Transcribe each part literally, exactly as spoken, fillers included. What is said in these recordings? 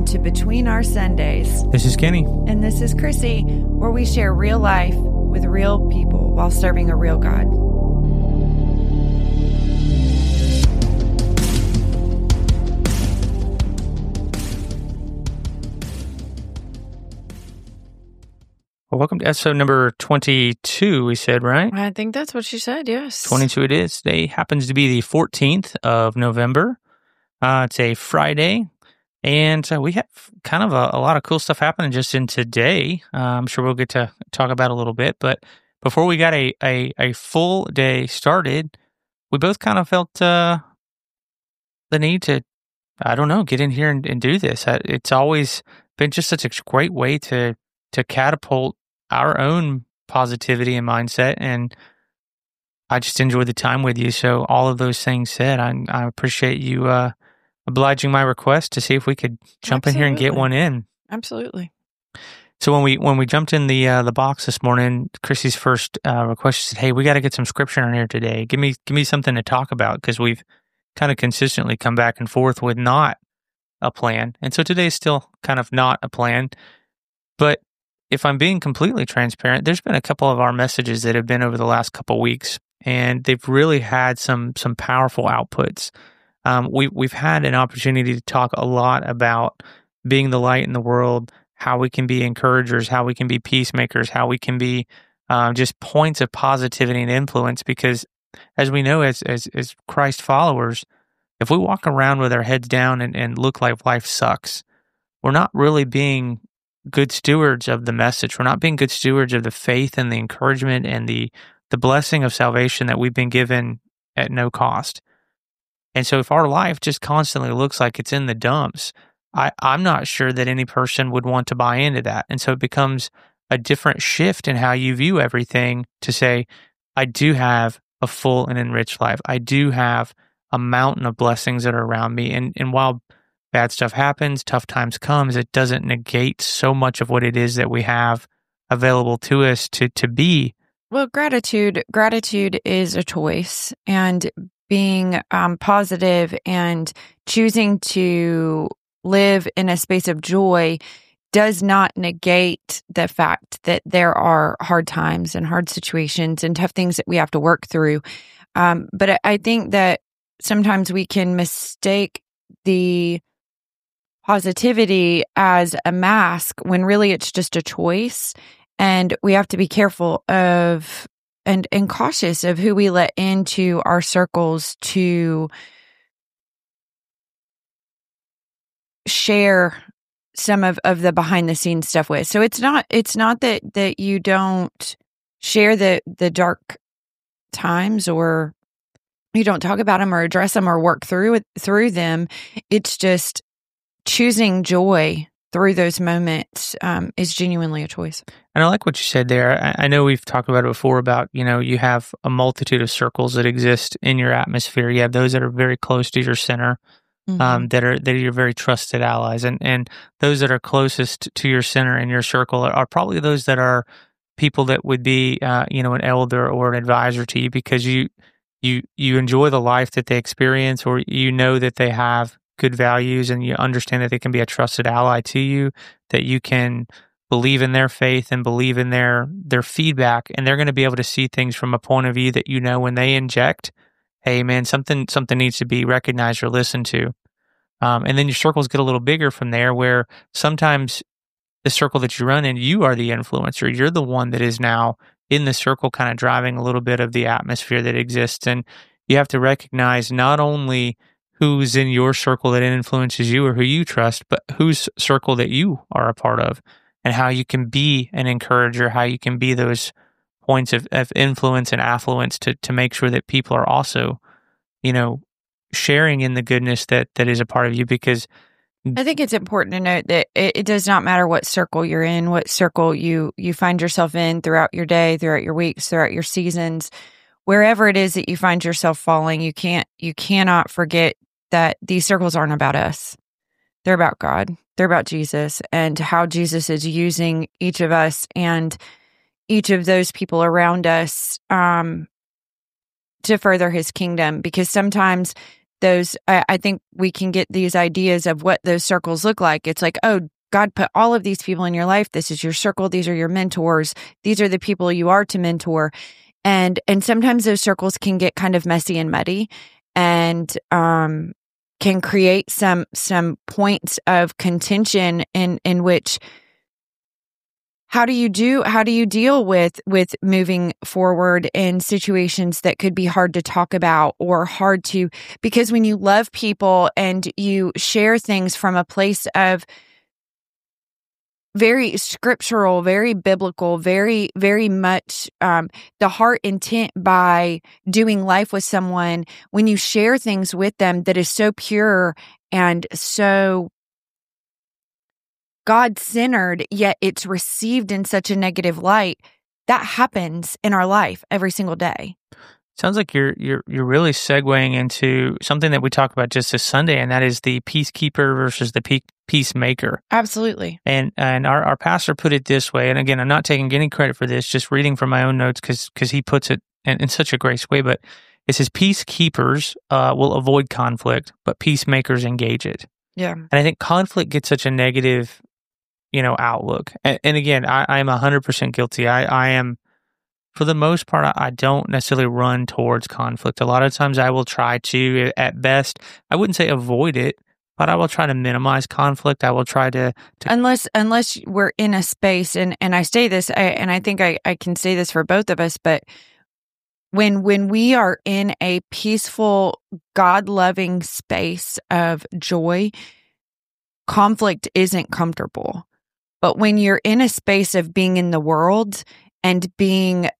to Between Our Sundays. This is Kenny. And this is Chrissy, where we share real life with real people while serving a real God. Well, welcome to episode number twenty-two, we said, right? I think that's what she said, yes. twenty-two it is. Today happens to be the fourteenth of November. Uh, it's a Friday, and uh, we have kind of a, a lot of cool stuff happening just in today. Uh, I'm sure we'll get to talk about a little bit, but before we got a, a, a full day started, we both kind of felt uh, the need to, I don't know, get in here and, and do this. It's always been just such a great way to to catapult our own positivity and mindset, and I just enjoy the time with you. So all of those things said, I, I appreciate you uh, obliging my request to see if we could jump Absolutely. in here and get one in. Absolutely. So when we when we jumped in the uh, the box this morning, Chrissy's first uh, request, she said, "Hey, we got to get some scripture in here today. Give me give me something to talk about," because we've kind of consistently come back and forth with not a plan, and so today is still kind of not a plan, but if I'm being completely transparent, there's been a couple of our messages that have been over the last couple of weeks, and they've really had some some powerful outputs. Um, we, we've had an opportunity to talk a lot about being the light in the world, how we can be encouragers, how we can be peacemakers, how we can be um, just points of positivity and influence, because as we know, as, as, as Christ followers, if we walk around with our heads down and, and look like life sucks, we're not really being good stewards of the message. We're not being good stewards of the faith and the encouragement and the the blessing of salvation that we've been given at no cost. And so if our life just constantly looks like it's in the dumps, I, I'm not sure that any person would want to buy into that. And so it becomes a different shift in how you view everything to say, I do have a full and enriched life. I do have a mountain of blessings that are around me. And and while bad stuff happens, tough times comes, it doesn't negate so much of what it is that we have available to us to, to be. Well, gratitude, gratitude is a choice, and being um, positive and choosing to live in a space of joy does not negate the fact that there are hard times and hard situations and tough things that we have to work through. Um, but I, I think that sometimes we can mistake the positivity as a mask when really it's just a choice, and we have to be careful of and and cautious of who we let into our circles to share some of, of the behind the scenes stuff with. So it's not it's not that that you don't share the the dark times, or you don't talk about them or address them or work through it through them. It's just choosing joy through those moments um, is genuinely a choice. And I like what you said there. I, I know we've talked about it before about, you know, you have a multitude of circles that exist in your atmosphere. You have those that are very close to your center, mm-hmm. um, that are that are your very trusted allies. And, and those that are closest to your center in your circle are, are probably those that are people that would be, uh, you know, an elder or an advisor to you, because you, you, you enjoy the life that they experience, or you know that they have good values, and you understand that they can be a trusted ally to you, that you can believe in their faith and believe in their their feedback, and they're going to be able to see things from a point of view that, you know, when they inject, hey man, something something needs to be recognized or listened to. Um, and then your circles get a little bigger from there, where sometimes the circle that you run in, you are the influencer. You're the one that is now in the circle, kind of driving a little bit of the atmosphere that exists. And you have to recognize not only who's in your circle that influences you or who you trust, but whose circle that you are a part of, and how you can be an encourager, how you can be those points of, of influence and affluence to, to make sure that people are also, you know, sharing in the goodness that, that is a part of you. Because I think it's important to note that it, it does not matter what circle you're in, what circle you, you find yourself in throughout your day, throughout your weeks, throughout your seasons, wherever it is that you find yourself falling, you can't, you cannot forget that these circles aren't about us. They're about God. They're about Jesus, and how Jesus is using each of us and each of those people around us um, to further his kingdom. Because sometimes those, I, I think we can get these ideas of what those circles look like. It's like, oh, God put all of these people in your life. This is your circle. These are your mentors. These are the people you are to mentor. And, and sometimes those circles can get kind of messy and muddy and, um, can create some, some points of contention in, in which, how do you do, how do you deal with, with moving forward in situations that could be hard to talk about or hard to, because when you love people and you share things from a place of very scriptural, very biblical, very, very much um, the heart intent by doing life with someone, when you share things with them that is so pure and so God-centered, yet it's received in such a negative light, that happens in our life every single day. Sounds like you're you're you're really segueing into something that we talked about just this Sunday, and that is the peacekeeper versus the pe- peacemaker. Absolutely. And and our, our pastor put it this way, and again, I'm not taking any credit for this, just reading from my own notes because because he puts it in, in such a grace way. But it says peacekeepers uh, will avoid conflict, but peacemakers engage it. Yeah. And I think conflict gets such a negative, you know, outlook. And, and again, I, I am one hundred percent guilty. I, I am. For the most part, I, I don't necessarily run towards conflict. A lot of times I will try to, at best, I wouldn't say avoid it, but I will try to minimize conflict. I will try to... to unless unless we're in a space, and, and I say this, I, and I think I, I can say this for both of us, but when when we are in a peaceful, God-loving space of joy, conflict isn't comfortable. But when you're in a space of being in the world and being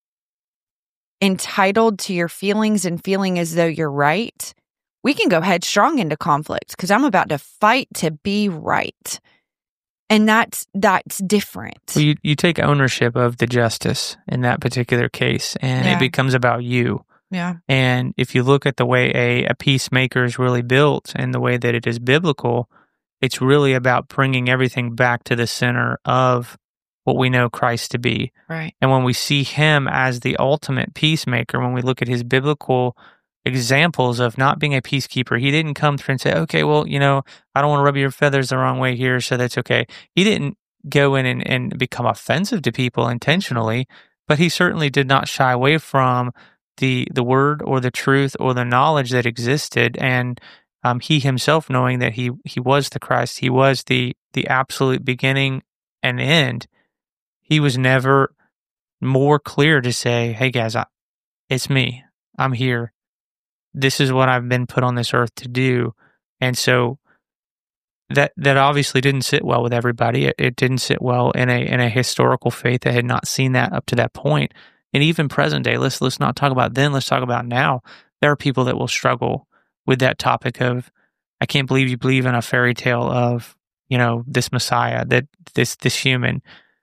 entitled to your feelings and feeling as though you're right, we can go headstrong into conflict because I'm about to fight to be right. And that's that's different. Well, you, you take ownership of the justice in that particular case, and Yeah. it becomes about you. Yeah. And if you look at the way a, a peacemaker is really built and the way that it is biblical, it's really about bringing everything back to the center of what we know Christ to be. Right. And when we see him as the ultimate peacemaker, when we look at his biblical examples of not being a peacekeeper, he didn't come through and say, okay, well, you know, I don't want to rub your feathers the wrong way here, so that's okay. He didn't go in and, and become offensive to people intentionally, but he certainly did not shy away from the the word or the truth or the knowledge that existed. And um, he himself, knowing that he he was the Christ, he was the the absolute beginning and end, he was never more clear to say, hey guys, I, it's me. I'm here. This is what I've been put on this earth to do. And so that that obviously didn't sit well with everybody. It, it didn't sit well in a in a historical faith that had not seen that up to that point. And even present day, let's let's not talk about then, let's talk about now. There are people that will struggle with that topic of, I can't believe you believe in a fairy tale of, you know, this Messiah, that this this human.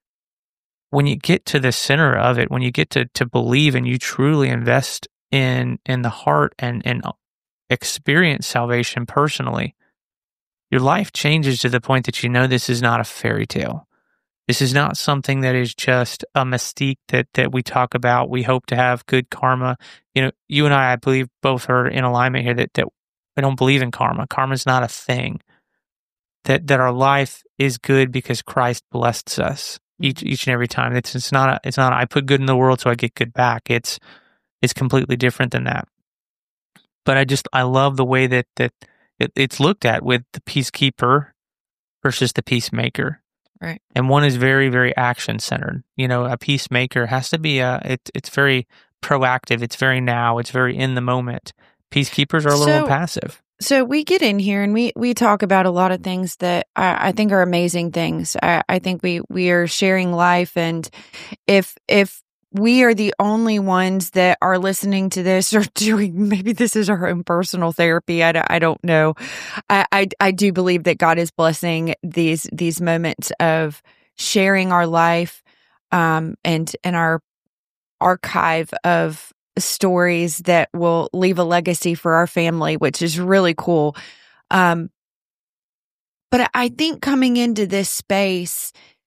When you get to the center of it, when you get to, to believe and you truly invest in in the heart and, and experience salvation personally, your life changes to the point that you know this is not a fairy tale. This is not something that is just a mystique that, that we talk about. We hope to have good karma. You know, you and I, I believe, both are in alignment here that, that we don't believe in karma. Karma is not a thing. That that our life is good because Christ blesses us each each and every time. It's it's not a, it's not a, I put good in the world so I get good back. It's it's completely different than that. But I just I love the way that that it, it's looked at with the peacekeeper versus the peacemaker. Right. And one is very very action centered. You know, a peacemaker has to be a it, it's very proactive. It's very now. It's very in the moment. Peacekeepers are a little So- more passive. So we get in here and we, we talk about a lot of things that I, I think are amazing things. I, I think we, we are sharing life, and if if we are the only ones that are listening to this or doing, maybe this is our own personal therapy. I, don't- I don't know. I, I I do believe that God is blessing these these moments of sharing our life, um, and and our archive of stories that will leave a legacy for our family, which is really cool. Um, but I think coming into this space,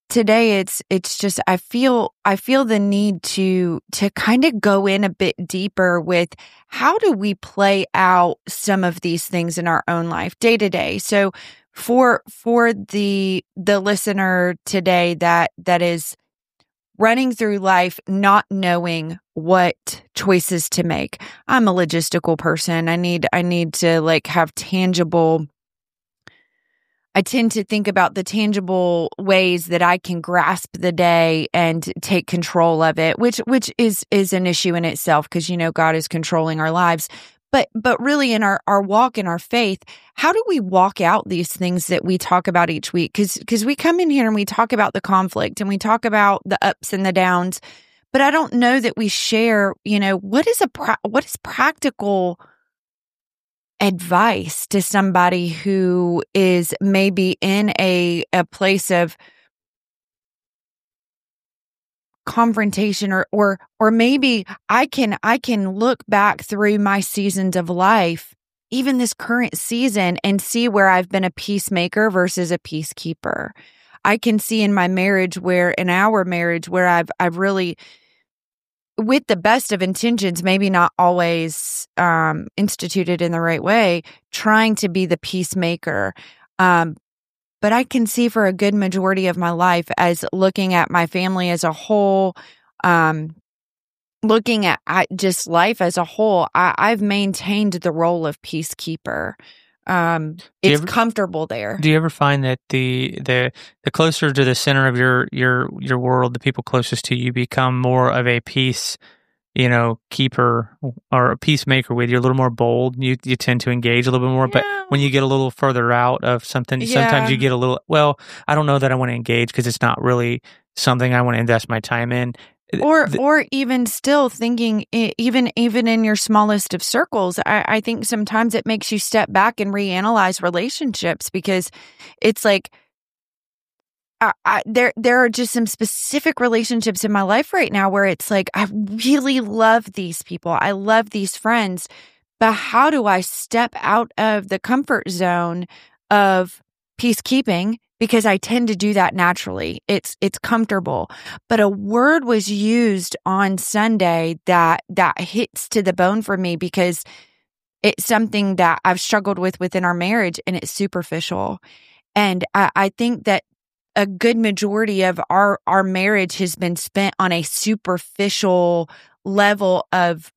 today it's it's just I feel I feel the need to to kind of go in a bit deeper with how do we play out some of these things in our own life day to day. So for for the the listener today that that is running through life not knowing what choices to make. I'm a logistical person. I need I need to like have tangible I tend to think about the tangible ways that I can grasp the day and take control of it, which which is is an issue in itself because you know God is controlling our lives. But but really in our, our walk in our faith, how do we walk out these things that we talk about each week? Because because we come in here and we talk about the conflict and we talk about the ups and the downs, but I don't know that we share, you know, what is a pra- what is practical advice to somebody who is maybe in a a place of confrontation or or or maybe I can I can look back through my seasons of life, even this current season, and see where I've been a peacemaker versus a peacekeeper. I can see in my marriage where in our marriage where I've I've really with the best of intentions, maybe not always um, instituted in the right way, trying to be the peacemaker. Um, but I can see for a good majority of my life as looking at my family as a whole, um, looking at, at just life as a whole, I, I've maintained the role of peacekeeper. Um, it's ever, comfortable there. Do you ever find that the the the closer to the center of your your your world, the people closest to you become more of a peace, you know, keeper or a peacemaker with you, a little more bold. You you tend to engage a little bit more. Yeah. But when you get a little further out of something, Yeah. sometimes you get a little, well, I don't know that I want to engage because it's not really something I want to invest my time in. Or, The- or even still thinking, e- even even in your smallest of circles, I, I think sometimes it makes you step back and reanalyze relationships because it's like, I, I, there there are just some specific relationships in my life right now where it's like I really love these people, I love these friends, but how do I step out of the comfort zone of peacekeeping? Because I tend to do that naturally. It's it's comfortable. But a word was used on Sunday that that hits to the bone for me because it's something that I've struggled with within our marriage, and it's superficial. And I, I think that a good majority of our, our marriage has been spent on a superficial level of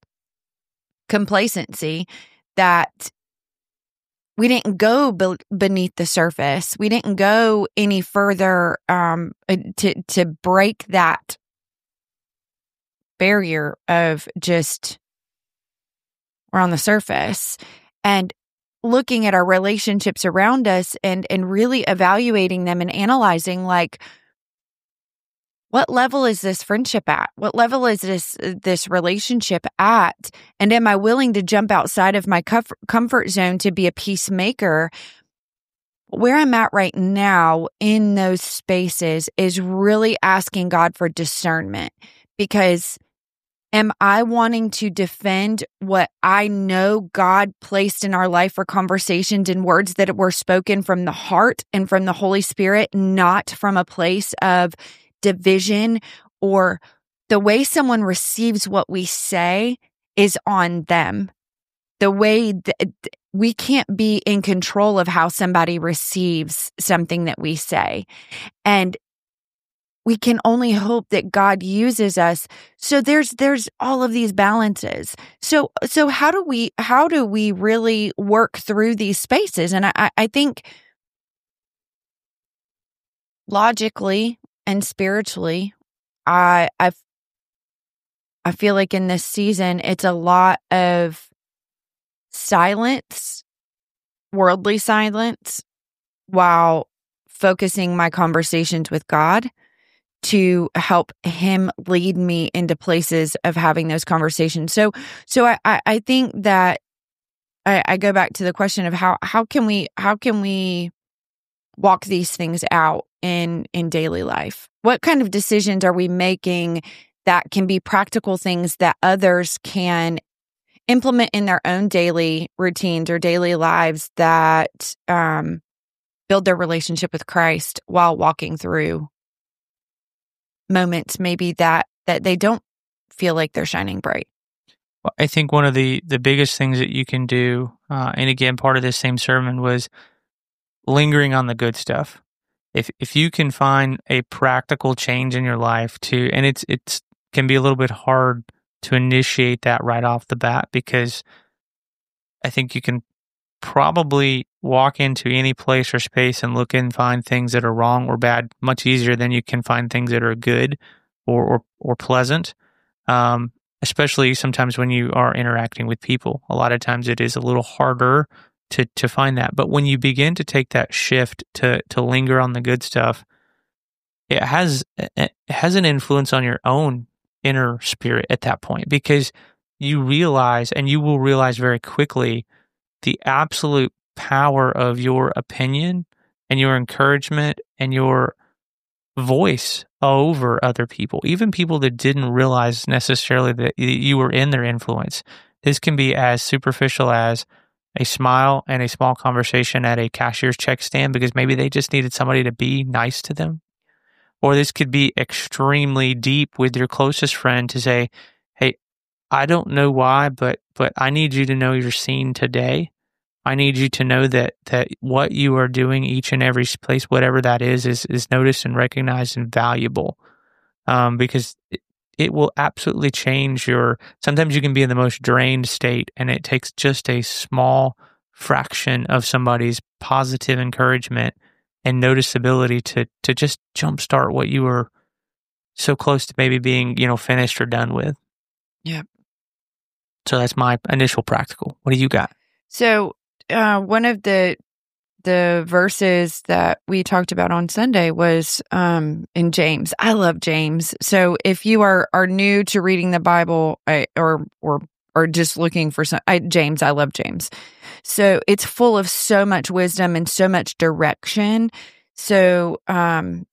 complacency that we didn't go be- beneath the surface. We didn't go any further um, to to break that barrier of just we're on the surface and looking at our relationships around us and and really evaluating them and analyzing like what level is this friendship at? What level is this this relationship at? And am I willing to jump outside of my comfort, comfort zone to be a peacemaker? Where I'm at right now in those spaces is really asking God for discernment because am I wanting to defend what I know God placed in our life for conversations and words that were spoken from the heart and from the Holy Spirit, not from a place of division or the way someone receives what we say is on them. The way that we can't be in control of how somebody receives something that we say. And we can only hope that God uses us. So there's there's all of these balances. So so how do we how do we really work through these spaces? And I, I think logically and spiritually, I I I feel like in this season it's a lot of silence, worldly silence, while focusing my conversations with God to help him lead me into places of having those conversations. So, so I, I, I think that I, I go back to the question of how, how can we, how can we walk these things out in, in daily life? What kind of decisions are we making that can be practical things that others can implement in their own daily routines or daily lives that, um, build their relationship with Christ while walking through moments maybe that that they don't feel like they're shining bright? Well, I think one of the, the biggest things that you can do, uh, and again, part of this same sermon was lingering on the good stuff. If if you can find a practical change in your life to, and it's it's can be a little bit hard to initiate that right off the bat, because I think you can probably walk into any place or space and look and find things that are wrong or bad much easier than you can find things that are good or or, or pleasant. Um, especially sometimes when you are interacting with people. A lot of times it is a little harder to to find that. But when you begin to take that shift to to linger on the good stuff, it has it has an influence on your own inner spirit at that point, because you realize, and you will realize very quickly, the absolute power of your opinion and your encouragement and your voice over other people, even people that didn't realize necessarily that you were in their influence. This can be as superficial as a smile and a small conversation at a cashier's check stand because maybe they just needed somebody to be nice to them. Or this could be extremely deep with your closest friend to say, hey, I don't know why, but but I need you to know you're seen today. I need you to know that that what you are doing each and every place, whatever that is, is, is noticed and recognized and valuable. Um, because it, it will absolutely change your, sometimes you can be in the most drained state and it takes just a small fraction of somebody's positive encouragement and noticeability to to just jumpstart what you were so close to maybe being, you know, finished or done with. Yeah. So that's my initial practical. What do you got? So uh, one of the the verses that we talked about on Sunday was um, in James. I love James. So if you are are new to reading the Bible, I, or or or just looking for some, I, James, I love James. So it's full of so much wisdom and so much direction. So um,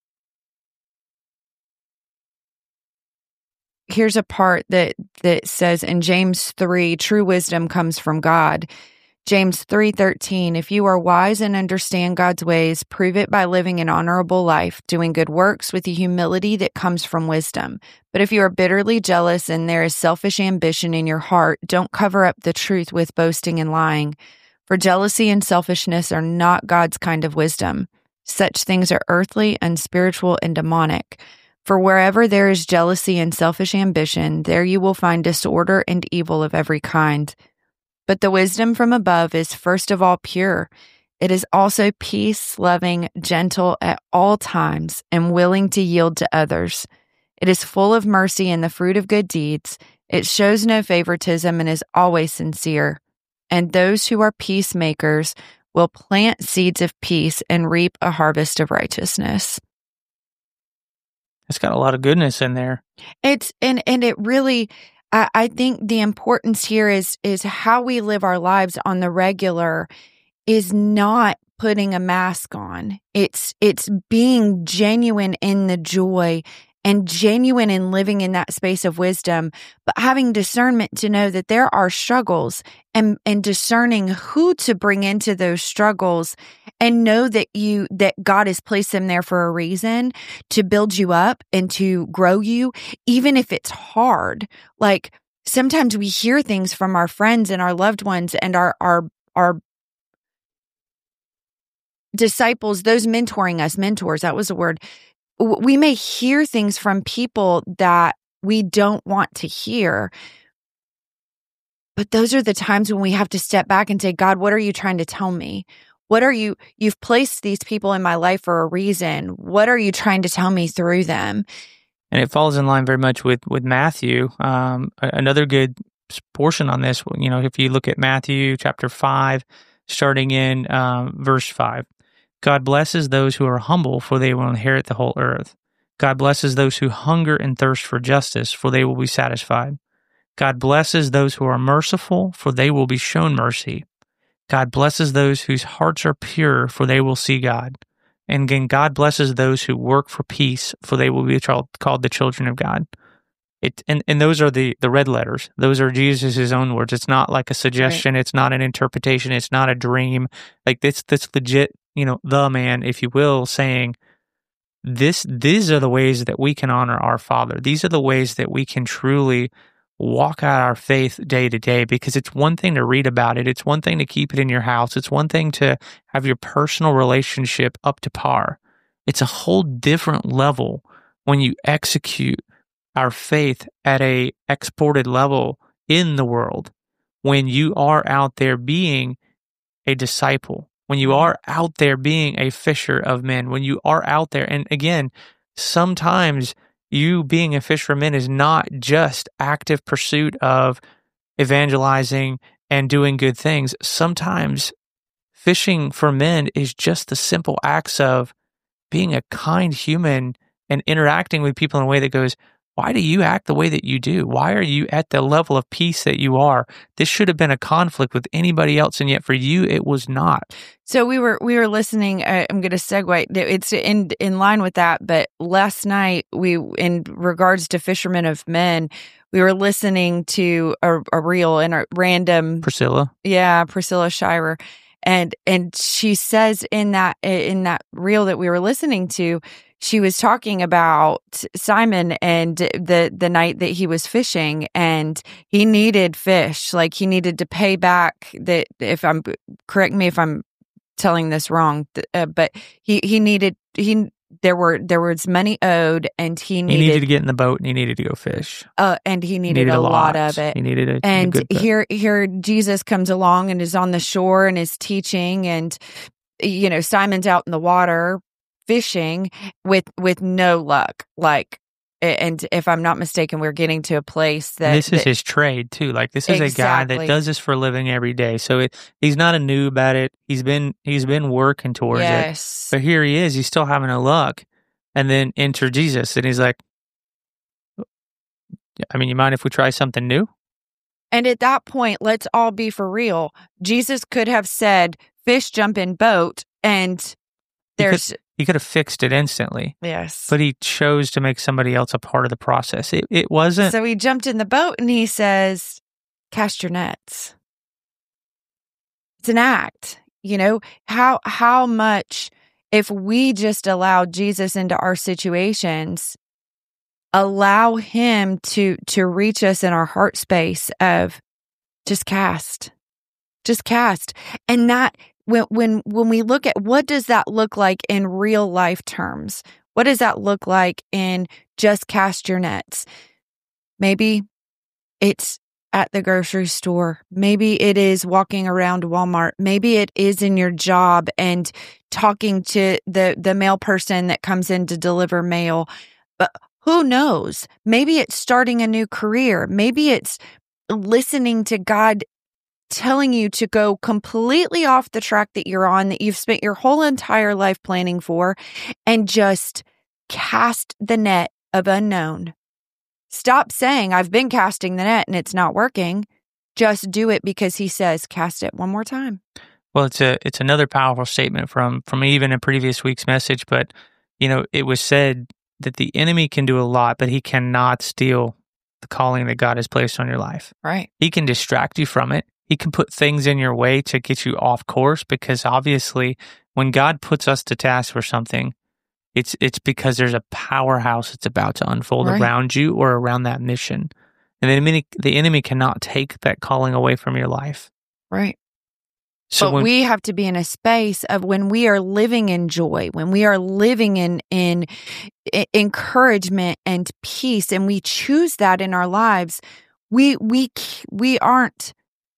here's a part that that says in James three, true wisdom comes from God. James three thirteen, if you are wise and understand God's ways, prove it by living an honorable life, doing good works with the humility that comes from wisdom. But if you are bitterly jealous and there is selfish ambition in your heart, don't cover up the truth with boasting and lying. For jealousy and selfishness are not God's kind of wisdom. Such things are earthly, unspiritual, and demonic. For wherever there is jealousy and selfish ambition, there you will find disorder and evil of every kind. But the wisdom from above is first of all pure. It is also peace-loving, gentle at all times, and willing to yield to others. It is full of mercy and the fruit of good deeds. It shows no favoritism and is always sincere. And those who are peacemakers will plant seeds of peace and reap a harvest of righteousness. It's got a lot of goodness in there. It's and and it really, I, I think the importance here is is how we live our lives on the regular is not putting a mask on. It's it's being genuine in the joy and genuine in living in that space of wisdom, but having discernment to know that there are struggles and, and discerning who to bring into those struggles and know that you, that God has placed them there for a reason to build you up and to grow you, even if it's hard. Like sometimes we hear things from our friends and our loved ones and our, our, our disciples, those mentoring us, mentors, that was a word. We may hear things from people that we don't want to hear, but those are the times when we have to step back and say, God, what are you trying to tell me? What are you, you've placed these people in my life for a reason. What are you trying to tell me through them? And it falls in line very much with, with Matthew. Um, another good portion on this, you know, if you look at Matthew chapter five, starting in um, verse five. God blesses those who are humble, for they will inherit the whole earth. God blesses those who hunger and thirst for justice, for they will be satisfied. God blesses those who are merciful, for they will be shown mercy. God blesses those whose hearts are pure, for they will see God. And again, God blesses those who work for peace, for they will be called the children of God. It, and, and those are the, the red letters. Those are Jesus' own words. It's not like a suggestion. Right. It's not an interpretation. It's not a dream. Like this, that's legit, you know, the man, if you will, saying, this these are the ways that we can honor our Father. These are the ways that we can truly walk out our faith day to day, because it's one thing to read about it. It's one thing to keep it in your house. It's one thing to have your personal relationship up to par. It's a whole different level when you execute our faith at a exported level in the world, when you are out there being a disciple, when you are out there being a fisher of men, when you are out there. And again, sometimes you being a fisher of men is not just active pursuit of evangelizing and doing good things. Sometimes fishing for men is just the simple acts of being a kind human and interacting with people in a way that goes, why do you act the way that you do? Why are you at the level of peace that you are? This should have been a conflict with anybody else, and yet for you, it was not. So we were we were listening. Uh, I'm going to segue. It's in in line with that. But last night, we, in regards to Fishermen of Men, we were listening to a, a reel and a random Priscilla. Yeah, Priscilla Shirer, and and she says in that in that reel that we were listening to, she was talking about Simon and the, the night that he was fishing, and he needed fish. Like, he needed to pay back that, if I'm, correct me if I'm telling this wrong, uh, but he, he needed, he, there were, there was money owed, and he needed, he needed to get in the boat and he needed to go fish. Uh, and he needed, he needed a, a lot. lot of it. He needed a, and a good here, here Jesus comes along and is on the shore and is teaching, and, you know, Simon's out in the water fishing with with no luck. Like, and if I'm not mistaken, we're getting to a place that and this that, is his trade too. Like, this is exactly. a guy that does this for a living every day. So it, he's not a noob at it. He's been he's been working towards yes. it. But here he is. He's still having no luck. And then enter Jesus, and he's like, I mean, you mind if we try something new? And at that point, let's all be for real. Jesus could have said, "Fish, jump in boat," and there's. He could, he could have fixed it instantly. Yes. But he chose to make somebody else a part of the process. It it wasn't. So he jumped in the boat and he says, "Cast your nets." It's an act. You know, how how much, if we just allow Jesus into our situations, allow him to to reach us in our heart space of just cast. Just cast. And that When when when we look at what does that look like in real life terms, what does that look like in just cast your nets? Maybe it's at the grocery store. Maybe it is walking around Walmart. Maybe it is in your job and talking to the the mail person that comes in to deliver mail. But who knows? Maybe it's starting a new career. Maybe it's listening to God telling you to go completely off the track that you're on, that you've spent your whole entire life planning for, and just cast the net of unknown. Stop saying, I've been casting the net and it's not working. Just do it because he says, cast it one more time. Well, it's a it's another powerful statement from from even a previous week's message, but you know, it was said that the enemy can do a lot, but he cannot steal the calling that God has placed on your life. Right. He can distract you from it. He can put things in your way to get you off course, because obviously when God puts us to task for something, it's it's because there's a powerhouse that's about to unfold right. around you or around that mission. And the enemy, the enemy cannot take that calling away from your life. Right. So but when, we have to be in a space of when we are living in joy, when we are living in, in in encouragement and peace, and we choose that in our lives, we we we aren't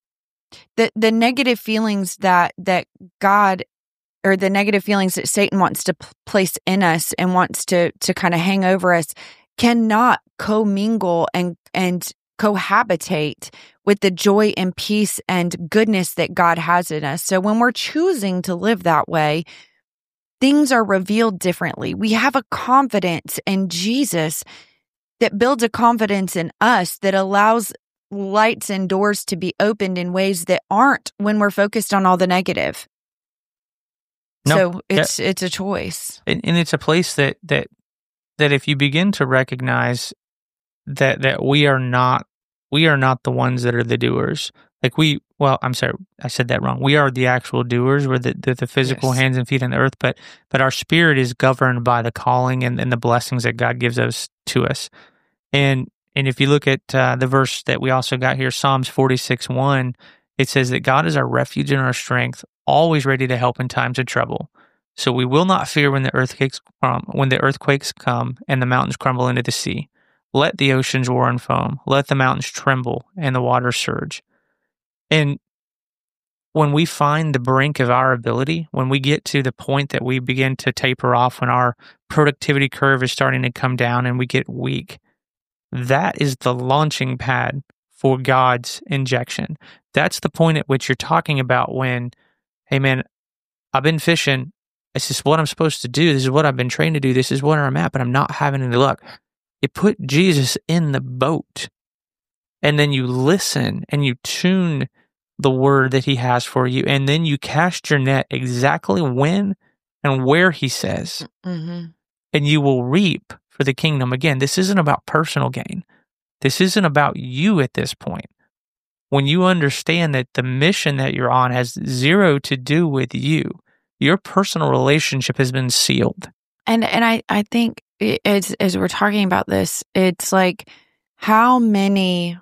the the negative feelings that that God or the negative feelings that Satan wants to p- place in us and wants to to kind of hang over us cannot commingle and and cohabitate with the joy and peace and goodness that God has in us. So when we're choosing to live that way, things are revealed differently. We have a confidence in Jesus that builds a confidence in us that allows lights and doors to be opened in ways that aren't when we're focused on all the negative. No, so it's yeah. it's a choice. And, and it's a place that that that if you begin to recognize that that we are not we are not the ones that are the doers. Like we well, I'm sorry, I said that wrong. We are the actual doers. We're the, the, the physical Yes. hands and feet on the earth, but but our spirit is governed by the calling and, and the blessings that God gives us to us. And and if you look at uh, the verse that we also got here, Psalms forty-six one, it says that God is our refuge and our strength, always ready to help in times of trouble. So we will not fear when the earthquakes um, when the earthquakes come and the mountains crumble into the sea. Let the oceans roar and foam. Let the mountains tremble and the waters surge. And when we find the brink of our ability, when we get to the point that we begin to taper off, when our productivity curve is starting to come down and we get weak, that is the launching pad for God's injection. That's the point at which you're talking about when, hey man, I've been fishing. This is what I'm supposed to do. This is what I've been trained to do. This is where I'm at, but I'm not having any luck. You put Jesus in the boat, and then you listen and you tune the word that he has for you, and then you cast your net exactly when and where he says, Mm-hmm. and you will reap for the kingdom. Again, this isn't about personal gain. This isn't about you at this point. When you understand that the mission that you're on has zero to do with you, your personal relationship has been sealed. And and I, I think it's, as we're talking about this, it's like, how many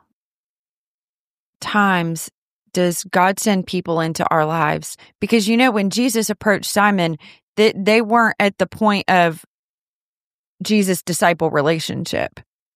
times does God send people into our lives? Because, you know, when Jesus approached Simon, they, they weren't at the point of Jesus-disciple relationship.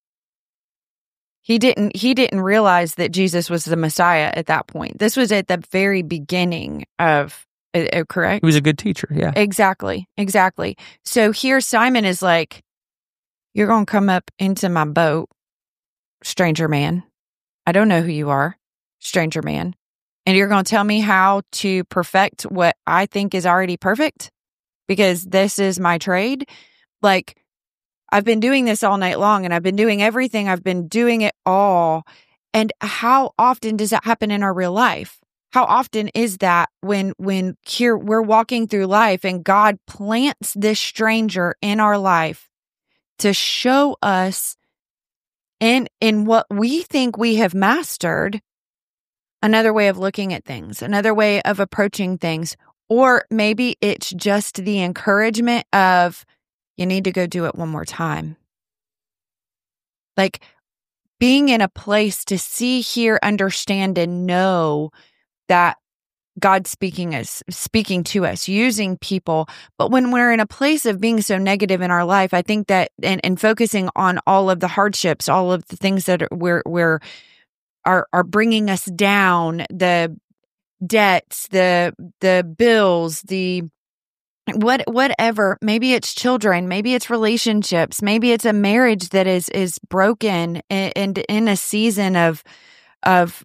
He didn't, he didn't realize that Jesus was the Messiah at that point. This was at the very beginning of, uh, correct? He was a good teacher, yeah. Exactly, exactly. So here Simon is like, you're going to come up into my boat, stranger man. I don't know who you are, stranger man. And you're going to tell me how to perfect what I think is already perfect? Because this is my trade? Like, I've been doing this all night long, and I've been doing everything. I've been doing it all. And how often does that happen in our real life? How often is that when when here we're walking through life and God plants this stranger in our life to show us in in what we think we have mastered another way of looking at things, another way of approaching things, or maybe it's just the encouragement of, you need to go do it one more time. Like being in a place to see, hear, understand, and know that God's speaking us, speaking to us, using people. But when we're in a place of being so negative in our life, I think that, and, and focusing on all of the hardships, all of the things that are, we're, we're, are, are bringing us down, the debts, the, the bills, the, what, whatever, maybe it's children, maybe it's relationships, maybe it's a marriage that is, is broken and, and in a season of, of,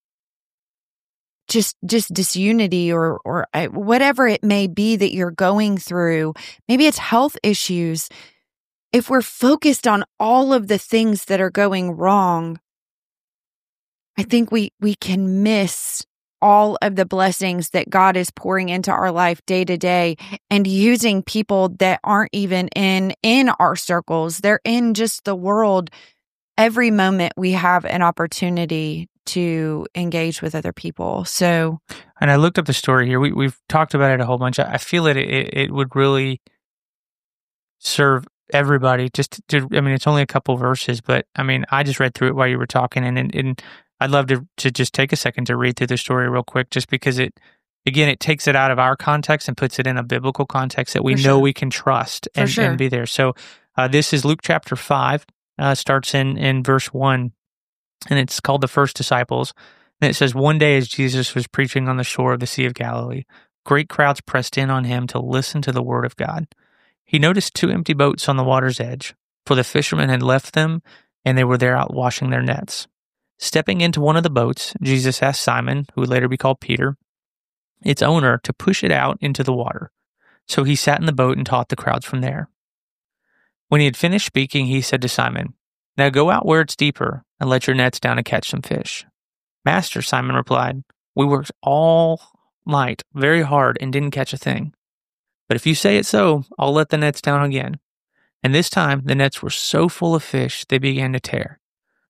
just just disunity or or whatever it may be that you're going through. Maybe it's health issues. If we're focused on all of the things that are going wrong, I think we we can miss all of the blessings that God is pouring into our life day to day, and using people that aren't even in in our circles. They're in just the world. Every moment we have an opportunity to engage with other people. So, and I looked up the story here. We, we've talked about it a whole bunch. I feel that it, it would really serve everybody. Just to, I mean, it's only a couple verses, but I mean, I just read through it while you were talking, and and, and I'd love to to just take a second to read through the story real quick, just because it, again, it takes it out of our context and puts it in a biblical context that we For know sure. we can trust and, sure. and be there. So, uh, this is Luke chapter five. Uh, starts in in verse one. And it's called The First Disciples. And it says, one day as Jesus was preaching on the shore of the Sea of Galilee, great crowds pressed in on him to listen to the word of God. He noticed two empty boats on the water's edge, for the fishermen had left them, and they were there out washing their nets. Stepping into one of the boats, Jesus asked Simon, who would later be called Peter, its owner, to push it out into the water. So he sat in the boat and taught the crowds from there. When he had finished speaking, he said to Simon, now go out where it's deeper and let your nets down and catch some fish. Master, Simon replied, we worked all night very hard and didn't catch a thing. But if you say it so, I'll let the nets down again. And this time the nets were so full of fish they began to tear.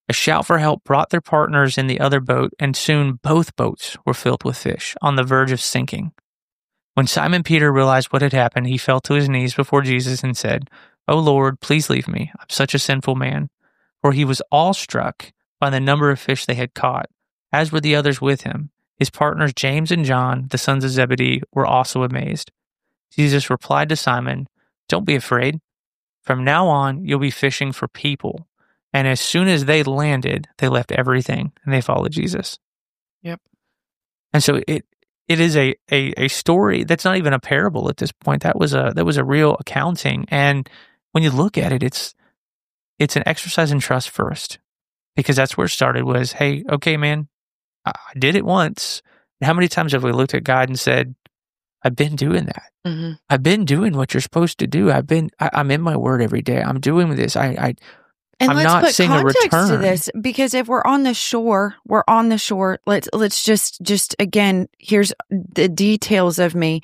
A shout for help brought their partners in the other boat, and soon both boats were filled with fish, on the verge of sinking. When Simon Peter realized what had happened, he fell to his knees before Jesus and said, "O Lord, please leave me. I'm such a sinful man." For he was awestruck by the number of fish they had caught, as were the others with him. His partners James and John, the sons of Zebedee, were also amazed. Jesus replied to Simon, "Don't be afraid. From now on, you'll be fishing for people." And as soon as they landed, they left everything and they followed Jesus. Yep. And so it it is a, a, a story that's not even a parable at this point. That was a that was a real accounting. And when you look at it, it's it's an exercise in trust first, because that's where it started. Was, hey, okay, man, I, I did it once. How many times have we looked at God and said, "I've been doing that. Mm-hmm. I've been doing what you're supposed to do. I've been. I, I'm in my word every day. I'm doing this. I." I And I'm let's not put seeing a context return to this, because if we're on the shore, we're on the shore. Let's let's just just again, here's the details of me.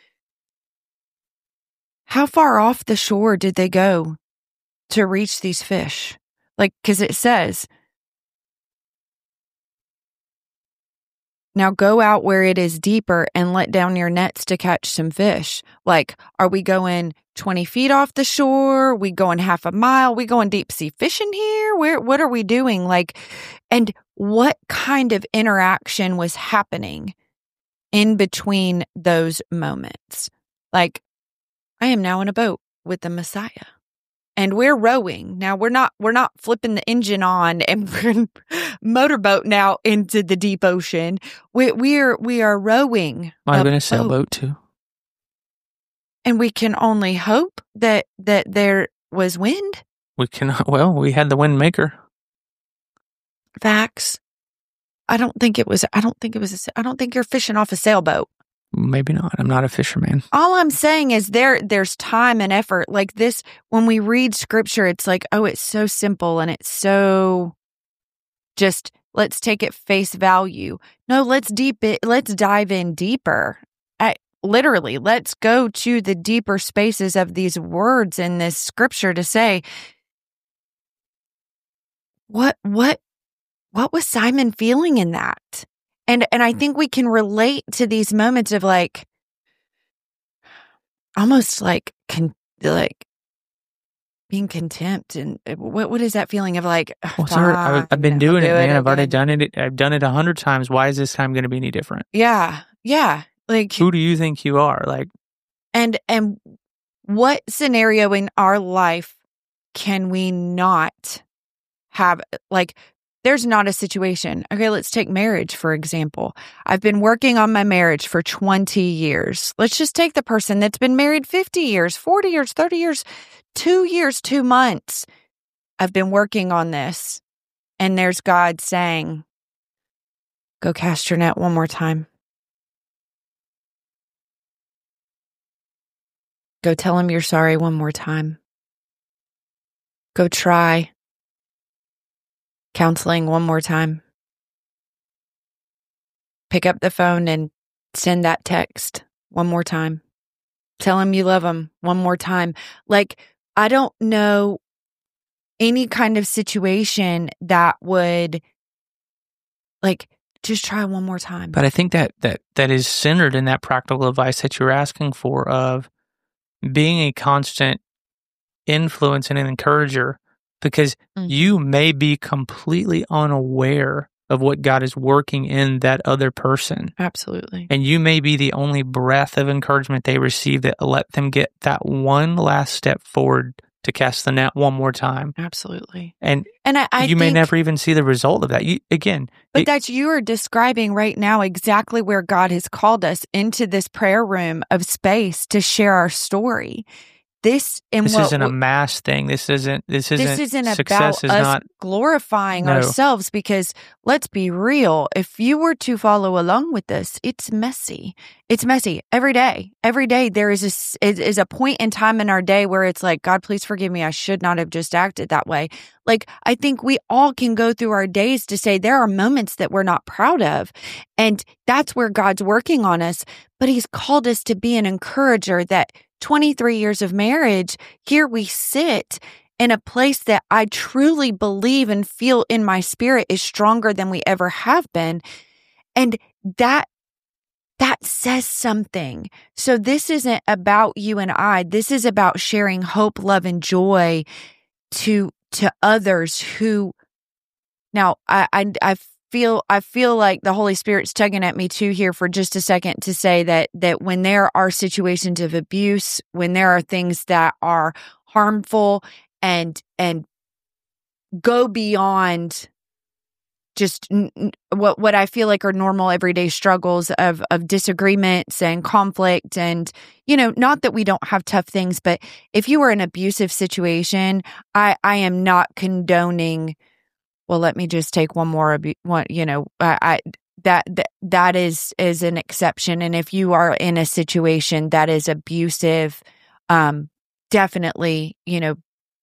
How far off the shore did they go to reach these fish? Like, because it says, "Now go out where it is deeper and let down your nets to catch some fish." Like, are we going twenty feet off the shore? We going half a mile? We going deep sea fishing here? Where, what are we doing? Like, and what kind of interaction was happening in between those moments? Like, I am now in a boat with the Messiah, and we're rowing. Now we're not, we're not flipping the engine on and we're in motorboat now into the deep ocean. We, we're, we are rowing. Might have been a boat. sailboat too. And we can only hope that, that there was wind. We cannot. Well, we had the wind maker. Facts. I don't think it was, I don't think it was, a, I don't think you're fishing off a sailboat. Maybe not. I'm not a fisherman. All I'm saying is there, there's time and effort like this. When we read scripture, it's like, oh, it's so simple and it's so just, let's take it face value. No, let's deep it. Let's dive in deeper. I, literally, let's go to the deeper spaces of these words in this scripture to say, what, what, what was Simon feeling in that? And and I think we can relate to these moments of like, almost like con- like being contempt, and what what is that feeling of like? Well, sorry, I've, I've been doing do it, man. It I've already done it. I've done it a hundred times. Why is this time going to be any different? Yeah, yeah. Like, who do you think you are? Like, and and what scenario in our life can we not have? Like, there's not a situation. Okay, let's take marriage, for example. I've been working on my marriage for twenty years. Let's just take the person that's been married fifty years, forty years, thirty years, two years, two months. I've been working on this. And there's God saying, go cast your net one more time. Go tell him you're sorry one more time. Go try counseling one more time. Pick up the phone and send that text one more time. Tell him you love him one more time. Like, I don't know any kind of situation that would, like, just try one more time. But I think that that that is centered in that practical advice that you're asking for, of being a constant influence and an encourager. Because mm-hmm. you may be completely unaware of what God is working in that other person. Absolutely. And you may be the only breath of encouragement they receive that let them get that one last step forward to cast the net one more time. Absolutely. And and I, I you think, may never even see the result of that. You, again. But it, that's, you are describing right now exactly where God has called us, into this prayer room of space to share our story. This, and this what, isn't a mass thing. This isn't. This isn't. This isn't success about is us not, glorifying no. ourselves. Because let's be real. If you were to follow along with this, it's messy. It's messy every day. Every day there is a is, is a point in time in our day where it's like, God, please forgive me. I should not have just acted that way. Like, I think we all can go through our days to say there are moments that we're not proud of, and that's where God's working on us. But He's called us to be an encourager. That twenty-three years of marriage, here we sit in a place that I truly believe and feel in my spirit is stronger than we ever have been. And that That says something. So this isn't about you and I. This is about sharing hope, love, and joy to to others who. Now, I I, I feel I feel like the Holy Spirit's tugging at me too here for just a second to say that that when there are situations of abuse, when there are things that are harmful and and go beyond just n- n- what what I feel like are normal everyday struggles of of disagreements and conflict, and you know, not that we don't have tough things, but if you are in an abusive situation, I I am not condoning. Well, let me just take one more abu- one. You know, I, I that that that is is an exception, and if you are in a situation that is abusive, um, definitely, you know,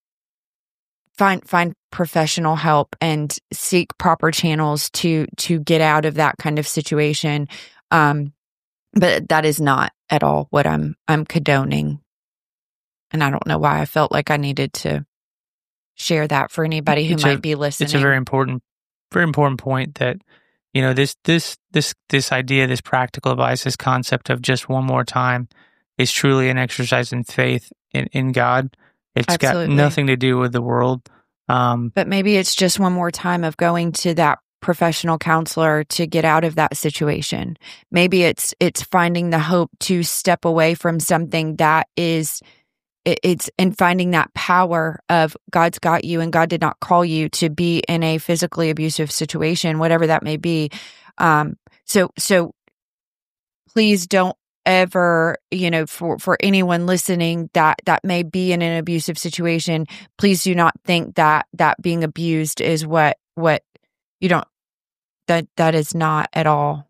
find find professional help and seek proper channels to to get out of that kind of situation. Um, but that is not at all what I'm I'm condoning. And I don't know why I felt like I needed to share that for anybody who It's might a, be listening. It's a very important, very important point that, you know, this this this this idea, this practical advice, this concept of just one more time is truly an exercise in faith in, in God. It's Absolutely. got nothing to do with the world. Um, But maybe it's just one more time of going to that professional counselor to get out of that situation. Maybe it's it's finding the hope to step away from something that is it, it's and finding that power of God's got you, and God did not call you to be in a physically abusive situation, whatever that may be. Um, so so please don't ever, you know, for, for anyone listening that, that may be in an abusive situation, please do not think that, that being abused is what, what you don't, that, that is not at all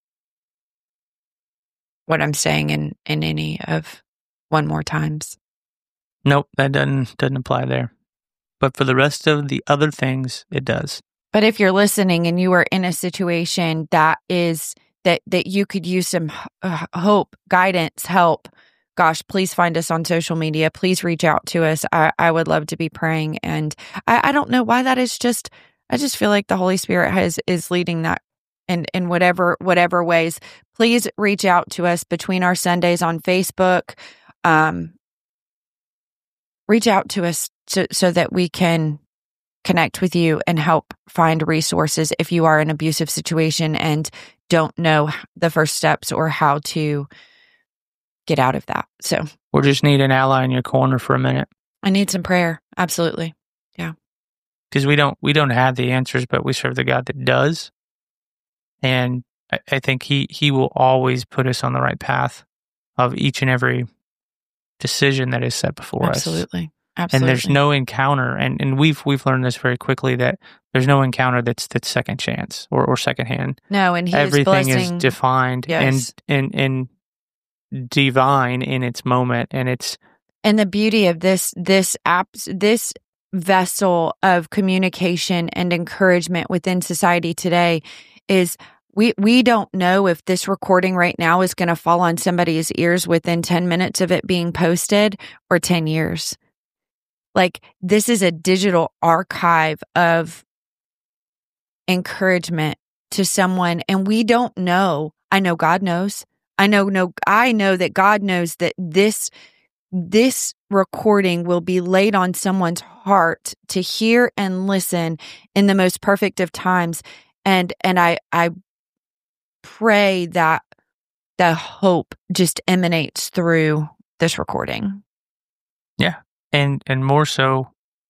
what I'm saying in, in any of one more times. nope, that doesn't doesn't apply there. But for the rest of the other things, it does. But if you're listening and you are in a situation that is, that that you could use some uh, hope, guidance, help, gosh, please find us on social media. Please reach out to us. I, I would love to be praying. And I, I don't know why that is just, I just feel like the Holy Spirit has is leading that in, in whatever whatever ways. Please reach out to us between our Sundays on Facebook. Um, reach out to us to, so that we can connect with you and help find resources if you are in an abusive situation and don't know the first steps or how to get out of that. So Or just need an ally in your corner for a minute. I need some prayer. Absolutely. Yeah. Because we don't we don't have the answers, but we serve the God that does. And I, I think he he will always put us on the right path of each and every decision that is set before us. Absolutely. And there's no encounter, and, and we've we've learned this very quickly, that there's no encounter that's that's second chance or, or second hand. No, and he Everything is, is defined yes. and, and and divine in its moment, and it's and the beauty of this this app, this vessel of communication and encouragement within society today is we we don't know if this recording right now is going to fall on somebody's ears within ten minutes of it being posted or ten years. Like, this is a digital archive of encouragement to someone, and we don't know. I know God knows. I know, no, I know that God knows that this, this recording will be laid on someone's heart to hear and listen in the most perfect of times. And, and I, I pray that the hope just emanates through this recording. yeah. And and more so,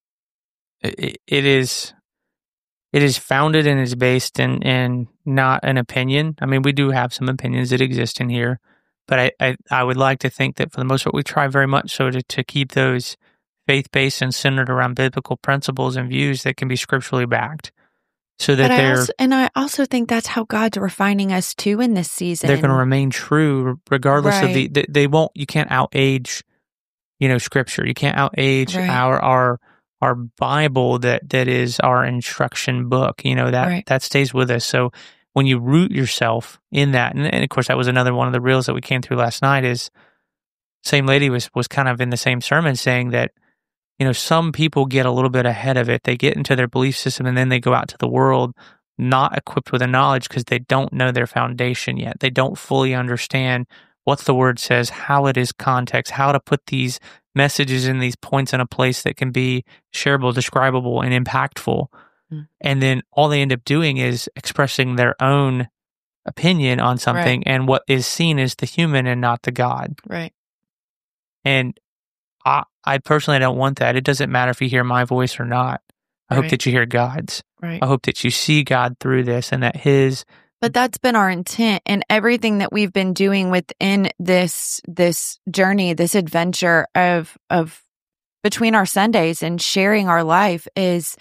it, it is it is founded and is based in, in not an opinion. I mean, we do have some opinions that exist in here, but I, I, I would like to think that for the most part, we try very much so to, to keep those faith-based and centered around biblical principles and views that can be scripturally backed. So that but they're I also, and I also think that's how God's refining us too in this season. They're going to remain true regardless right. of the, they, they won't, you can't outage, you know, scripture. You can't outage right. our, our, our Bible that, that is our instruction book, you know, that, right. that stays with us. So when you root yourself in that, and, and of course that was another one of the reels that we came through last night, is same lady was, was kind of in the same sermon saying that you know, some people get a little bit ahead of it. They get into their belief system and then they go out to the world not equipped with the knowledge because they don't know their foundation yet. They don't fully understand what the word says, how it is context, how to put these messages in these points in a place that can be shareable, describable, and impactful. Mm. And then all they end up doing is expressing their own opinion on something, right. And what is seen is the human and not the God. Right. And I, I personally don't want that. It doesn't matter if you hear my voice or not. I right. hope that you hear God's. Right. I hope that you see God through this and that His. But that's been our intent, and everything that we've been doing within this this journey, this adventure of of between our Sundays and sharing our life is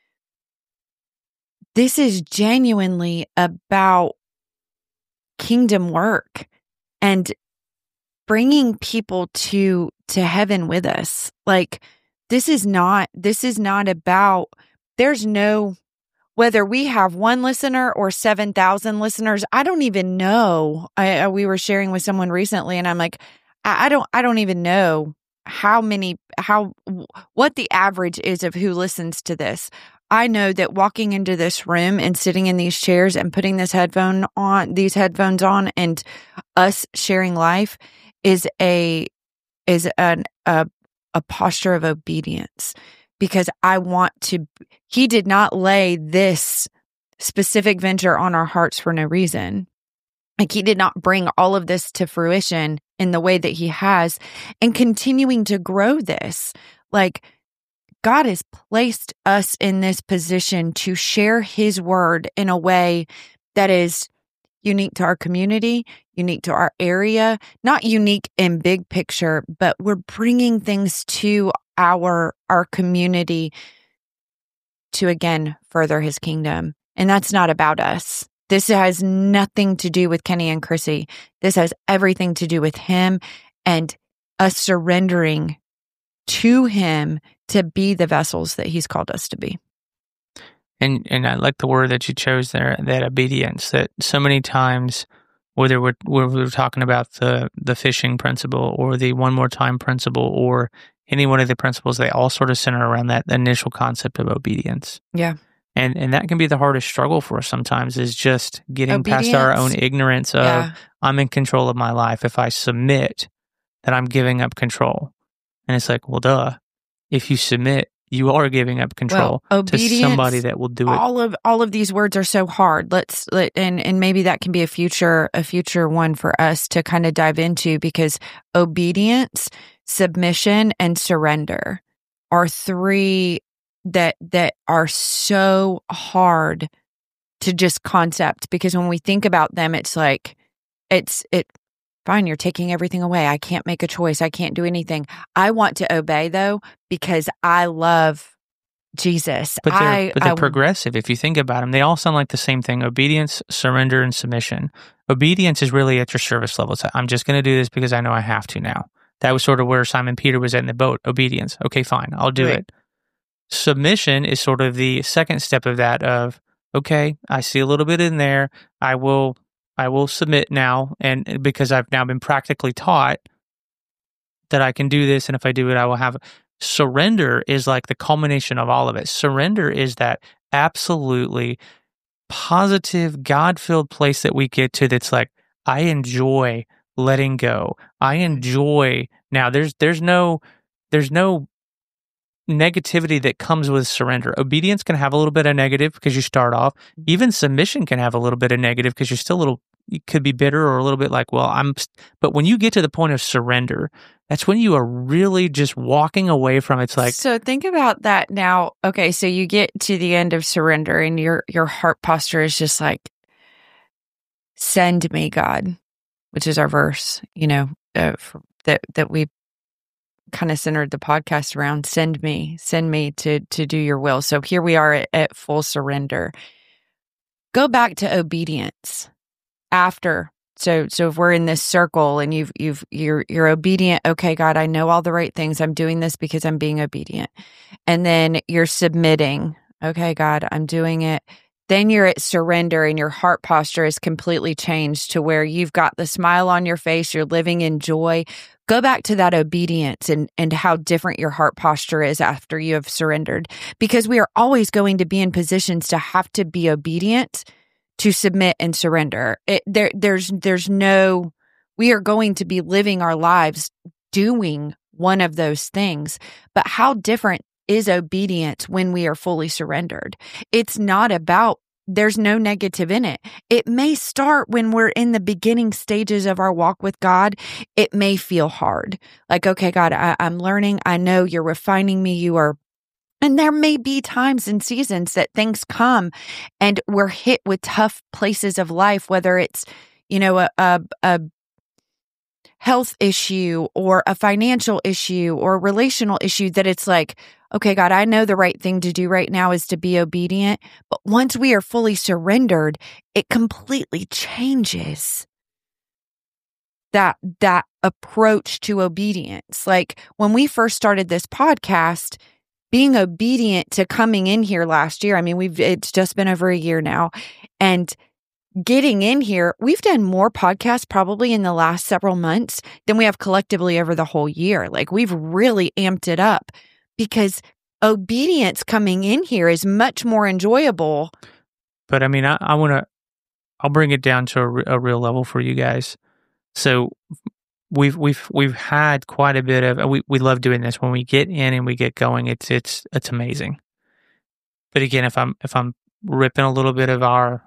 this is genuinely about kingdom work and bringing people to to heaven with us. Like this is not this is not about there's no whether we have one listener or seven thousand listeners, I don't even know. I, we were sharing with someone recently and I'm like, I, I don't, I don't even know how many, how, what the average is of who listens to this. I know that walking into this room and sitting in these chairs and putting this headphone on, these headphones on and us sharing life is a, is an, a, a posture of obedience. Because I want to, He did not lay this specific venture on our hearts for no reason. Like He did not bring all of this to fruition in the way that He has and continuing to grow this. Like God has placed us in this position to share His word in a way that is unique to our community, unique to our area, not unique in big picture, but we're bringing things to our our community to again further His kingdom. And that's not about us. This has nothing to do with Kenny and Chrissy. This has everything to do with Him and us surrendering to Him to be the vessels that He's called us to be. And and I like the word that you chose there, that obedience, that so many times, whether we're, whether we're talking about the, the fishing principle or the one more time principle or any one of the principles, they all sort of center around that initial concept of obedience. Yeah. And and that can be the hardest struggle for us sometimes, is just getting Obedience. past our own ignorance of, Yeah. I'm in control of my life. If I submit, that I'm giving up control. And it's like, well, duh. If you submit, you are giving up control well, to somebody that will do it. All of all of these words are so hard. Let's let, and and maybe that can be a future a future one for us to kind of dive into, because obedience, submission, and surrender are three that that are so hard to just concept, because when we think about them, it's like it's it fine, you're taking everything away. I can't make a choice. I can't do anything. I want to obey, though, because I love Jesus. But they're, I, but they're I, progressive. If you think about them, they all sound like the same thing: obedience, surrender, and submission. Obedience is really at your service level. It's, I'm just going to do this because I know I have to now. That was sort of where Simon Peter was in the boat. Obedience. Okay, fine, I'll do right. it. Submission is sort of the second step of that of, okay, I see a little bit in there. I will I will submit now, and because I've now been practically taught that I can do this, and if I do it, I will have. Surrender is like the culmination of all of it. Surrender is that absolutely positive, God-filled place that we get to that's like, I enjoy letting go. I enjoy now. There's there's no there's no negativity that comes with surrender. Obedience can have a little bit of negative because you start off. Even submission can have a little bit of negative because you're still a little, you could be bitter or a little bit like, well, I'm, but when you get to the point of surrender, that's when you are really just walking away from it's like. So think about that now. Okay. So you get to the end of surrender and your, your heart posture is just like, send me, God, which is our verse, you know, uh, for, that, that we kind of centered the podcast around. Send me, send me to to do your will. So here we are at, at full surrender. Go back to obedience after. So so if we're in this circle and you've you've you're you're obedient. Okay, God, I know all the right things. I'm doing this because I'm being obedient. And then you're submitting. Okay, God, I'm doing it. Then you're at surrender and your heart posture is completely changed to where you've got the smile on your face. You're living in joy. go back to that obedience and, and how different your heart posture is after you have surrendered, because we are always going to be in positions to have to be obedient, to submit and surrender. It, there, there's, there's no, we are going to be living our lives doing one of those things. But how different is obedience when we are fully surrendered? It's not about, there's no negative in it. It may start when we're in the beginning stages of our walk with God. It may feel hard. Like, okay, God, I, I'm learning. I know you're refining me. You are. And there may be times and seasons that things come and we're hit with tough places of life, whether it's, you know, a, a, a health issue or a financial issue or a relational issue, that it's like, okay, God, I know the right thing to do right now is to be obedient. But once we are fully surrendered, it completely changes that, that approach to obedience. Like when we first started this podcast, being obedient to coming in here last year, I mean, we've, it's just been over a year now, and getting in here, we've done more podcasts probably in the last several months than we have collectively over the whole year. Like we've really amped it up, because obedience coming in here is much more enjoyable. But I mean, I, I want to, I'll bring it down to a, a real level for you guys. So we've, we've, we've had quite a bit of, we, we love doing this. When we get in and we get going, it's, it's, it's amazing. But again, if I'm, if I'm ripping a little bit of our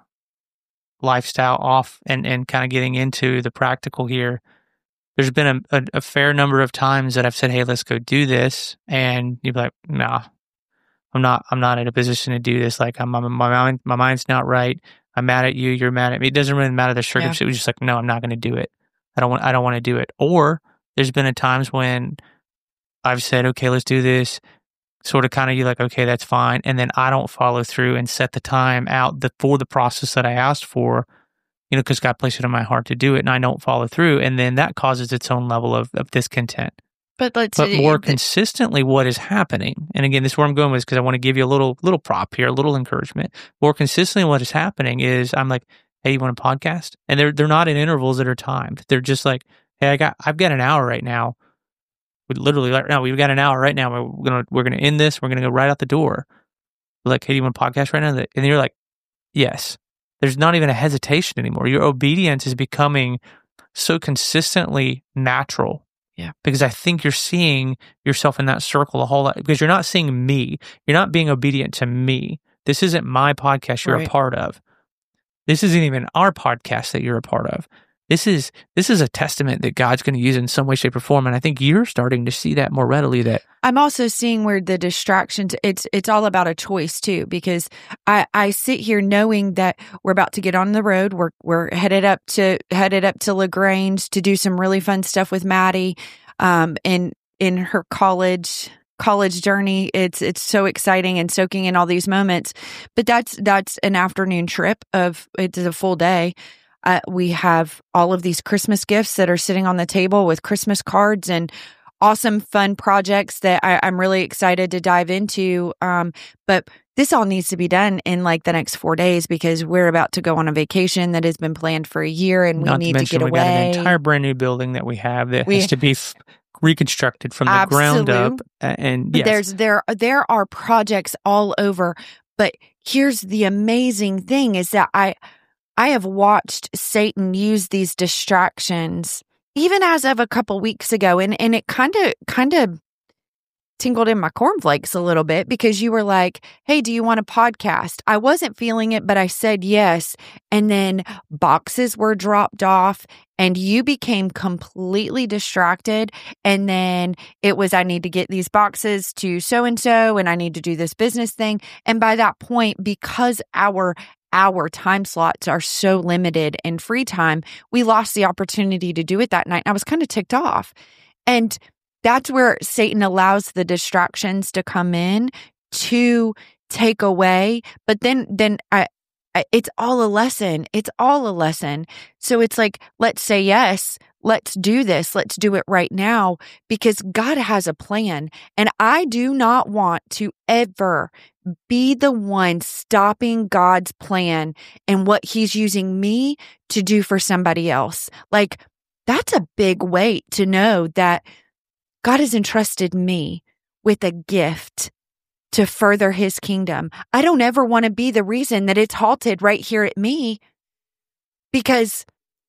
lifestyle off and, and kind of getting into the practical here, there's been a, a, a fair number of times that I've said, hey, let's go do this. And you'd be like, nah, I'm not, I'm not in a position to do this. Like I'm, my mind, my mind's not right. I'm mad at you. You're mad at me. It doesn't really matter the circumstance. Yeah. It was just like, no, I'm not going to do it. I don't want, I don't want to do it. Or there's been at times when I've said, okay, let's do this. Sort of kind of you're like, okay, that's fine. And then I don't follow through and set the time out the, for the process that I asked for, you know, because God placed it in my heart to do it, and I don't follow through. And then that causes its own level of, of discontent. But let's But more uh, consistently, what is happening, and again, this is where I'm going with, because I want to give you a little little prop here, a little encouragement. More consistently, what is happening is I'm like, hey, you want a podcast? And they're they're not in intervals that are timed. They're just like, hey, I got I've got an hour right now. We literally right now we've got an hour right now. We're gonna we're gonna end this. We're gonna go right out the door. We're like, hey, do you want a podcast right now? And you're like, yes. There's not even a hesitation anymore. Your obedience is becoming so consistently natural. Yeah. Because I think you're seeing yourself in that circle a whole lot, because you're not seeing me. You're not being obedient to me. This isn't my podcast you're right. a part of. This isn't even our podcast that you're a part of. This is this is a testament that God's going to use in some way, shape, or form. And I think you're starting to see that more readily. That I'm also seeing where the distractions, it's it's all about a choice too, because I, I sit here knowing that we're about to get on the road. We're we're headed up to headed up to LaGrange to do some really fun stuff with Maddie um in in her college college journey. It's it's so exciting and soaking in all these moments. But that's that's an afternoon trip of it's a full day. Uh, we have all of these Christmas gifts that are sitting on the table with Christmas cards and awesome, fun projects that I, I'm really excited to dive into. Um, but this all needs to be done in like the next four days because we're about to go on a vacation that has been planned for a year, and we Not need to, to get we away. Got an entire brand new building that we have that we, has to be f- reconstructed from the absolute. ground up. And yes. there's there there are projects all over. But here's the amazing thing: is that I. I have watched Satan use these distractions, even as of a couple weeks ago, and, and it kind of kind of tingled in my cornflakes a little bit because you were like, hey, do you want a podcast? I wasn't feeling it, but I said yes. And then boxes were dropped off and you became completely distracted. And then it was, I need to get these boxes to so-and-so and I need to do this business thing. And by that point, because our our time slots are so limited in free time, we lost the opportunity to do it that night. And I was kind of ticked off. And that's where Satan allows the distractions to come in to take away. But then, then I, I, it's all a lesson. It's all a lesson. So it's like, let's say yes. Let's do this. Let's do it right now because God has a plan. And I do not want to ever be the one stopping God's plan and what he's using me to do for somebody else. Like, That's a big weight to know that God has entrusted me with a gift to further his kingdom. I don't ever want to be the reason that it's halted right here at me because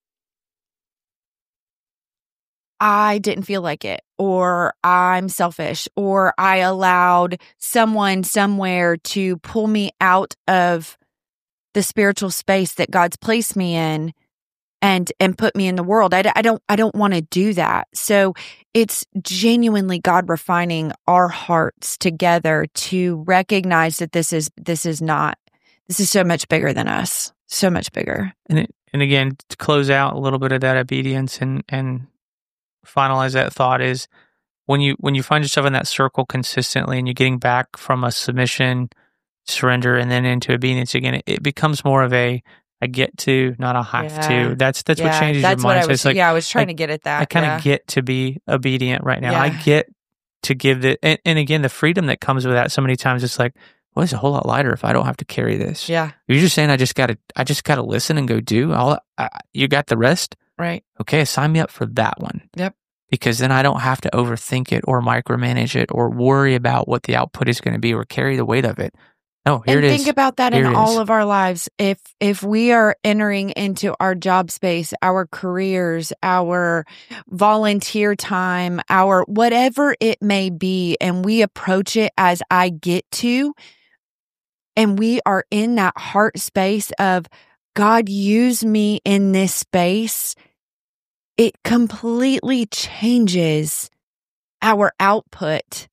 I didn't feel like it, or I'm selfish, or I allowed someone somewhere to pull me out of the spiritual space that God's placed me in and and put me in the world. I, I don't I don't want to do that. So it's genuinely God refining our hearts together to recognize that this is this is not this is so much bigger than us, so much bigger. And it, and again, to close out a little bit of that obedience and and finalize that thought is when you when you find yourself in that circle consistently and you're getting back from a submission, surrender, and then into obedience again, it, it becomes more of a I get to, not a have Yeah. to. That's that's Yeah, what changes that's your what mindset. I was. It's like, yeah, I was trying I- to get at that. I kind of yeah. get to be obedient right now. I Yeah. get to give the, and, and again, the freedom that comes with that. So many times it's like, well, it's a whole lot lighter if I don't have to carry this. Yeah, You're just saying I just got to, I just got to listen and go do. All I, you got the rest. right. Okay, sign me up for that one. Yep. Because then I don't have to overthink it or micromanage it or worry about what the output is going to be or carry the weight of it. No, here and it think is. about that Here in it all is. of our lives. If if we are entering into our job space, our careers, our volunteer time, our whatever it may be, and we approach it as I get to, and we are in that heart space of God, use me in this space, it completely changes our output.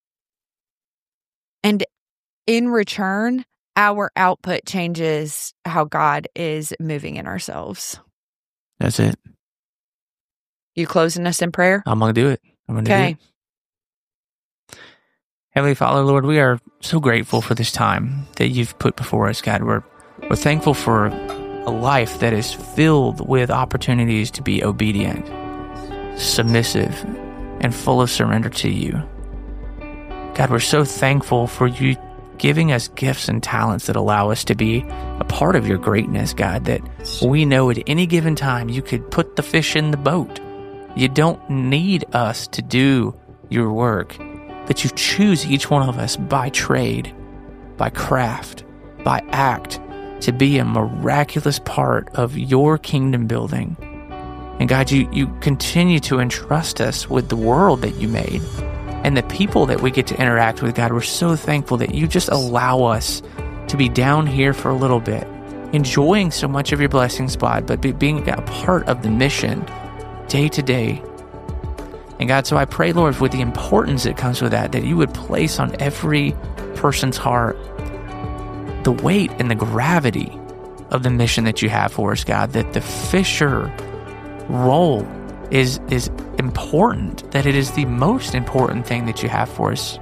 And in return, our output changes how God is moving in ourselves. That's it. You closing us in prayer? I'm going to do it. I'm going to do Okay. it. Heavenly Father, Lord, we are so grateful for this time that you've put before us, God. We're, we're thankful for a life that is filled with opportunities to be obedient, submissive, and full of surrender to you. God, we're so thankful for you giving us gifts and talents that allow us to be a part of your greatness, God, that we know at any given time you could put the fish in the boat. You don't need us to do your work, that you choose each one of us by trade, by craft, by act, to be a miraculous part of your kingdom building. And God, you, you continue to entrust us with the world that you made and the people that we get to interact with. God, we're so thankful that you just allow us to be down here for a little bit, enjoying so much of your blessings, God, but be, being a part of the mission day to day. And God, so I pray, Lord, with the importance that comes with that, that you would place on every person's heart the weight and the gravity of the mission that you have for us, God, that the fisher role is is important, that it is the most important thing that you have for us.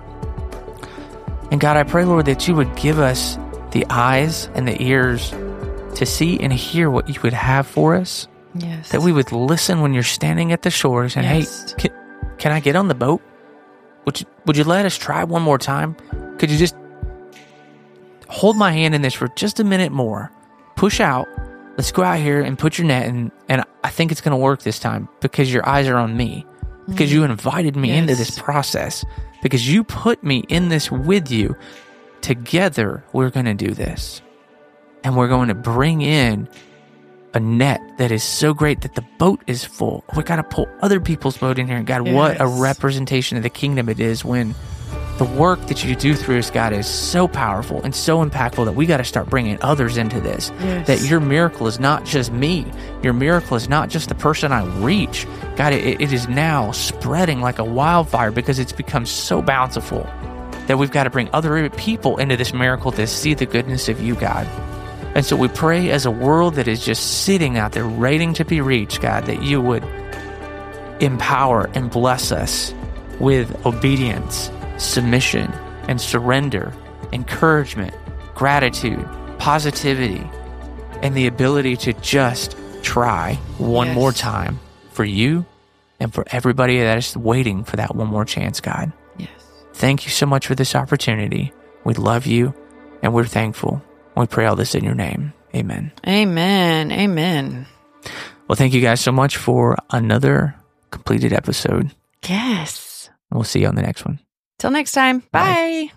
And God, I pray, Lord, that you would give us the eyes and the ears to see and hear what you would have for us, Yes. that we would listen when you're standing at the shore saying, Yes. hey, can, can I get on the boat? Would you, would you let us try one more time? Could you just hold my hand in this for just a minute more? Push out. Let's go out here and put your net in. And I think it's going to work this time because your eyes are on me, because you invited me into Yes. this process, because you put me in this with you. Together, we're going to do this. And we're going to bring in a net that is so great that the boat is full. We got to pull other people's boat in here. And God, what a Yes. representation of the kingdom it is when the work that you do through us, God, is so powerful and so impactful that we got to start bringing others into this. Yes. That your miracle is not just me. Your miracle is not just the person I reach. God, it, it is now spreading like a wildfire because it's become so bountiful that we've got to bring other people into this miracle to see the goodness of you, God. And so we pray as a world that is just sitting out there waiting to be reached, God, that you would empower and bless us with obedience, submission, and surrender, encouragement, gratitude, positivity, and the ability to just try one Yes. more time for you and for everybody that is waiting for that one more chance, God. Yes. Thank you so much for this opportunity. We love you and we're thankful. We pray all this in your name. Amen. Amen. Amen. Well, thank you guys so much for another completed episode. Yes. We'll see you on the next one. Till next time. Bye. Bye.